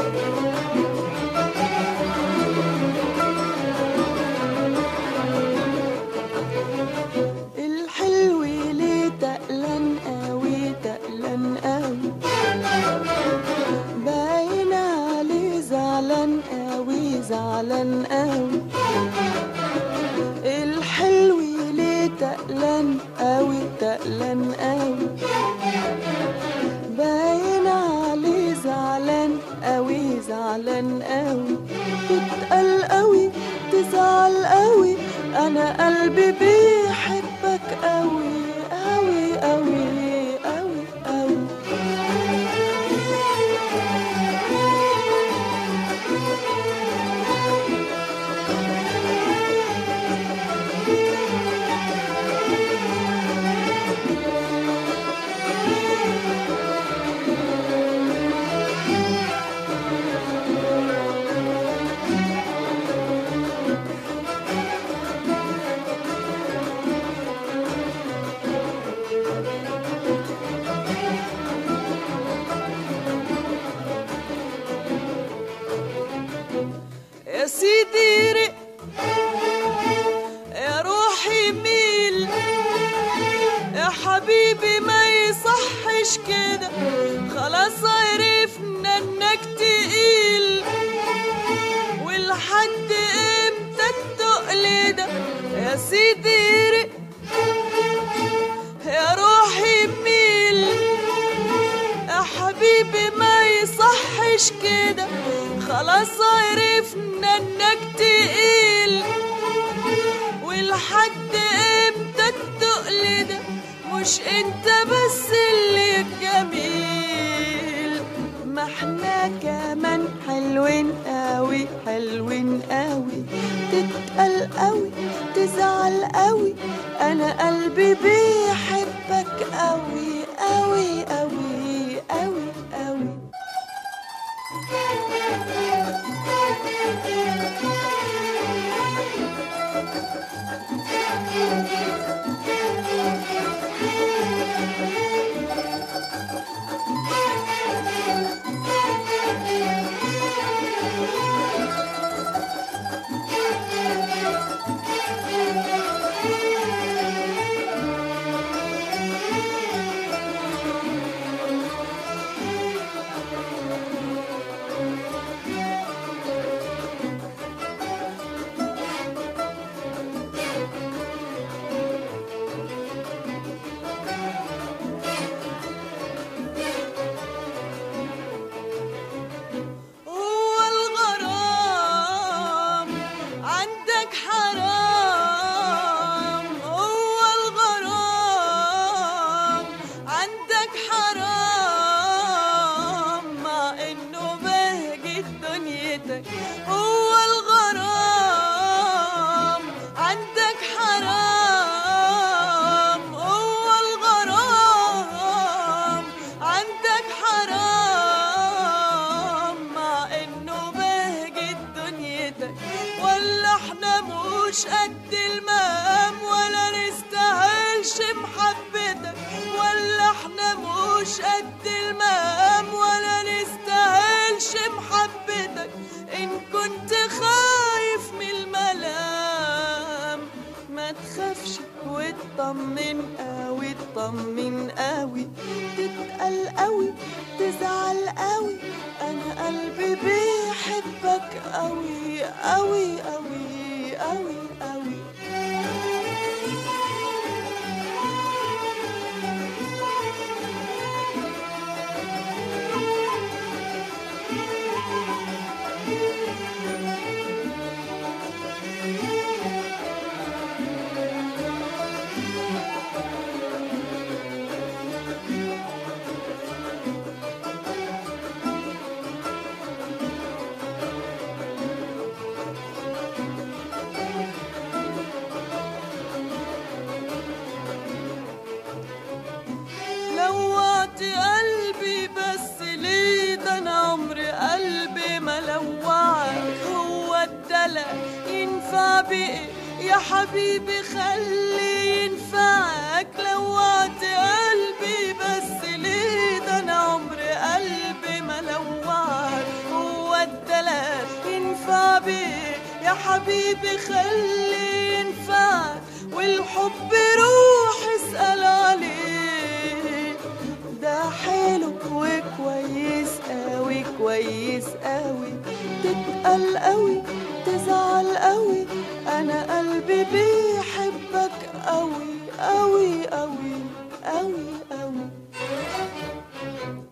الحلو ليه تقلان قوي تقلان قوي، باين عليه زعلان قوي زعلان قوي. الحلو ليه تقلان قوي تقلان قوي، باين عليه زعلان قوي زعلان قوي. تتقل قوي تزعل قوي، انا قلبي بيحبك قوي قوي قوي قوي قوي. يا سيدي رق يا روحي ميل، يا حبيبي ما يصحش كده، خلاص عرفنا انك تقيل، ولحد امتى التقل ده؟ يا سيدي رق يا روحي ميل، يا حبيبي ما يصحش كده، خلاص عرفنا انك تقيل، ولحد امتى التقل ده؟ مش انت بس اللي جميل، ما احنا كمان حلوين قوي حلوين قوي. تتقل قوي تزعل قوي، انا قلبي بيحبك قوي قوي قوي قوي قوي. هو الغرام عندك حرام، هو الغرام عندك حرام، مع انه بهجت دنيتك. ولا احنا مش قد المقام ولا نستاهلش محبتك، ولا احنا مش قد المقام ولا نستاهلش محبتك. إن كنت خايف من الملام ما تخافش واطمن قوي اطمن قوي. تتقل قوي تزعل قوي، أنا قلبي بيحبك قوي قوي قوي قوي قوي. لوعت قلبي بس ليه؟ ده انا عمري قلبي ما لوعك. هو الدلع ينفع بإيه يا حبيبي؟ خلي ينفعك. لوعت قلبي بس ليه؟ ده انا عمري قلبي ما لوعك. هو يا حبيبي خلي ينفعك، والحب روح اسأل عليه. ده حلو وكويس قوي كويس قوي، تتقل قوي تزعل قوي، انا قلبي بيحبك قوي قوي قوي قوي قوي.